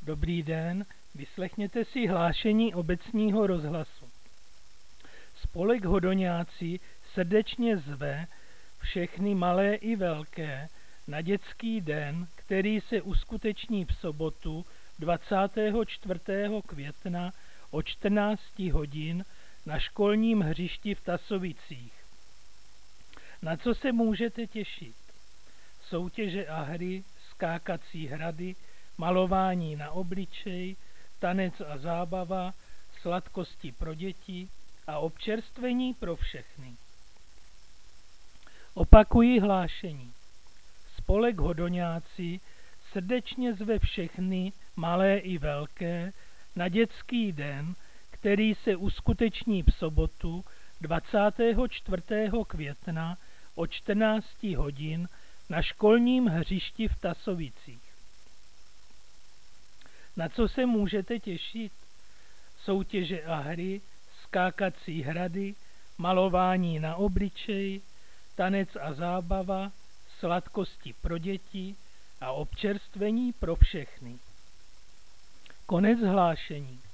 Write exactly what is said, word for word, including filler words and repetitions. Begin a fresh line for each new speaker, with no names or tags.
Dobrý den, vyslechněte si hlášení obecního rozhlasu. Spolek Hodoňáci srdečně zve všechny malé i velké na dětský den, který se uskuteční v sobotu dvacátého čtvrtého května od čtrnácti hodin na školním hřišti v Tasovicích. Na co se můžete těšit? Soutěže a hry, skákací hrady, malování na obličej, tanec a zábava, sladkosti pro děti a občerstvení pro všechny. Opakuji hlášení. Spolek Hodoňáci srdečně zve všechny, malé i velké, na dětský den, který se uskuteční v sobotu dvacátého čtvrtého května od čtrnácti hodin na školním hřišti v Tasovicích. Na co se můžete těšit? Soutěže a hry, skákací hrady, malování na obličej, tanec a zábava, sladkosti pro děti a občerstvení pro všechny. Konec hlášení.